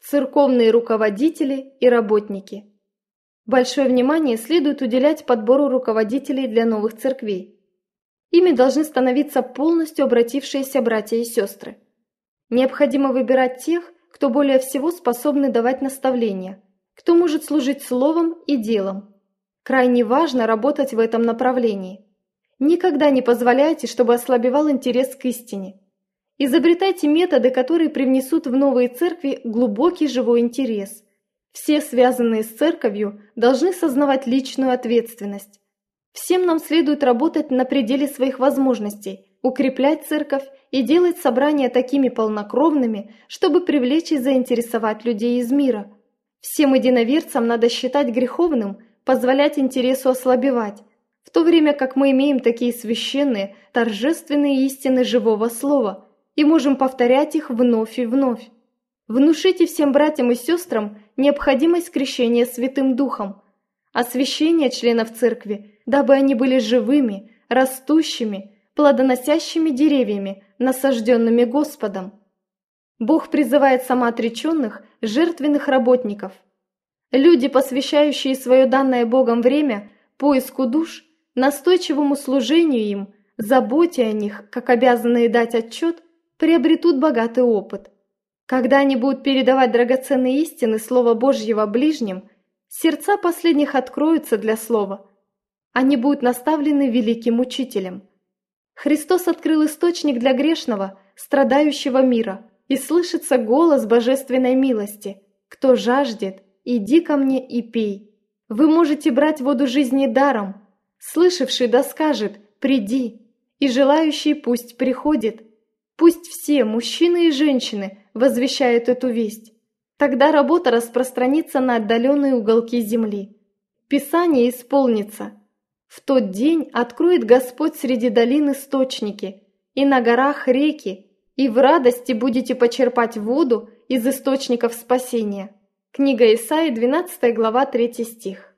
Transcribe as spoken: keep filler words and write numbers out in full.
церковные руководители и работники. Большое внимание следует уделять подбору руководителей для новых церквей. Ими должны становиться полностью обратившиеся братья и сестры. Необходимо выбирать тех, кто более всего способны давать наставления, кто может служить словом и делом. Крайне важно работать в этом направлении. Никогда не позволяйте, чтобы ослабевал интерес к истине. Изобретайте методы, которые привнесут в новые церкви глубокий живой интерес. Все, связанные с церковью, должны сознавать личную ответственность. Всем нам следует работать на пределе своих возможностей, укреплять церковь и делать собрания такими полнокровными, чтобы привлечь и заинтересовать людей из мира. Всем единоверцам надо считать греховным позволять интересу ослабевать, в то время как мы имеем такие священные, торжественные истины живого слова и можем повторять их вновь и вновь. Внушите всем братьям и сестрам необходимость крещения Святым Духом, освящения членов церкви, дабы они были живыми, растущими, плодоносящими деревьями, насажденными Господом. Бог призывает самоотреченных, жертвенных работников. Люди, посвящающие свое данное Богом время поиску душ, настойчивому служению им, заботе о них, как обязанные дать отчет, приобретут богатый опыт. Когда они будут передавать драгоценные истины Слова Божьего ближним, сердца последних откроются для Слова. Они будут наставлены великим учителем. Христос открыл источник для грешного, страдающего мира, и слышится голос божественной милости: «Кто жаждет, иди ко мне и пей». Вы можете брать воду жизни даром. Слышавший да скажет: «Приди», и желающий пусть приходит. Пусть все, мужчины и женщины, возвещают эту весть. Тогда работа распространится на отдаленные уголки земли. Писание исполнится. В тот день откроет Господь среди долин источники, и на горах реки, и в радости будете почерпать воду из источников спасения. Книга Исаии, двенадцатая глава, третий стих.